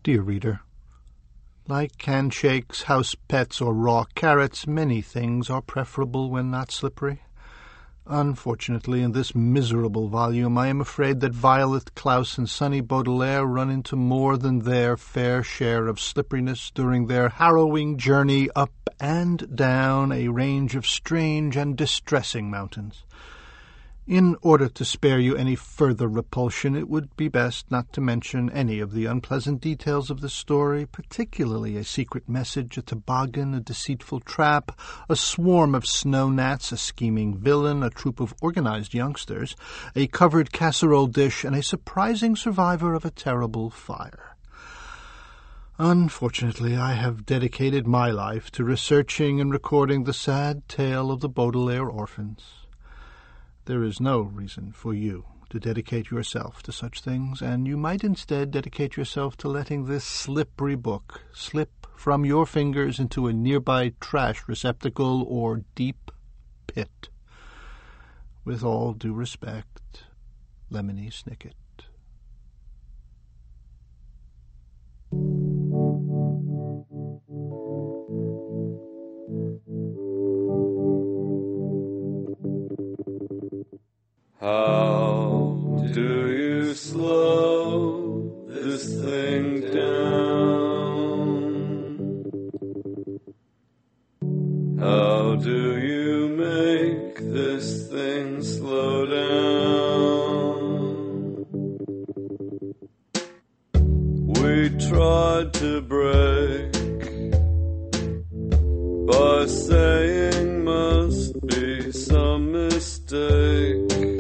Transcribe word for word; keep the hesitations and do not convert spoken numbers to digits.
Dear reader, like handshakes, house pets, or raw carrots, many things are preferable when not slippery. Unfortunately, in this miserable volume, I am afraid that Violet Klaus and Sonny Baudelaire run into more than their fair share of slipperiness during their harrowing journey up and down a range of strange and distressing mountains. In order to spare you any further repulsion, it would be best not to mention any of the unpleasant details of the story, particularly a secret message, a toboggan, a deceitful trap, a swarm of snow gnats, a scheming villain, a troop of organized youngsters, a covered casserole dish, and a surprising survivor of a terrible fire. Unfortunately, I have dedicated my life to researching and recording the sad tale of the Baudelaire orphans. There is no reason for you to dedicate yourself to such things, and you might instead dedicate yourself to letting this slippery book slip from your fingers into a nearby trash receptacle or deep pit. With all due respect, Lemony Snicket. How do you slow this thing down? How do you make this thing slow down? We tried to break by saying must be some mistake.